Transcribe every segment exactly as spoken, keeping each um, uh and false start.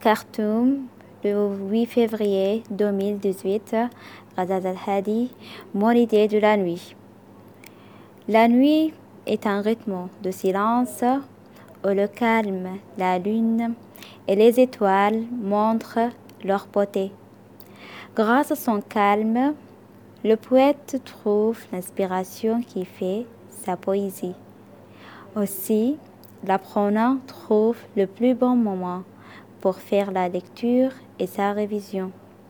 Khartoum, le huit février deux mille dix-huit, Razaz Al-Hadi, mon idée de la nuit. La nuit est un rythme de silence où le calme, la lune et les étoiles montrent leur beauté. Grâce à son calme, le poète trouve l'inspiration qui fait sa poésie. Aussi, l'apprenant trouve le plus bon moment pour faire la lecture et sa révision.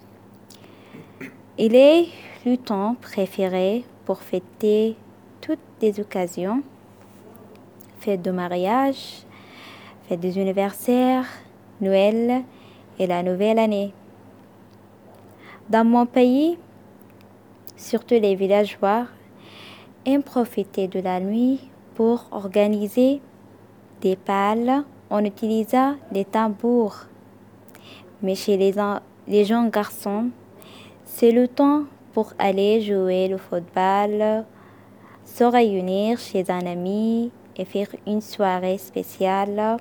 Il est le temps préféré pour fêter toutes les occasions, fête de mariage, fête des anniversaires, Noël et la nouvelle année. Dans mon pays, surtout les villageois, aiment profiter de la nuit pour organiser des bals en utilisant les tambours. Mais chez les, les jeunes garçons, c'est le temps pour aller jouer le football, se réunir chez un ami et faire une soirée spéciale.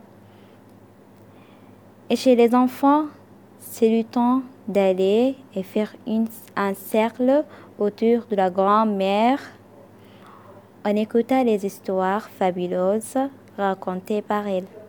Et chez les enfants, c'est le temps d'aller et faire une, un cercle autour de la grand-mère en écoutant les histoires fabuleuses racontées par elle.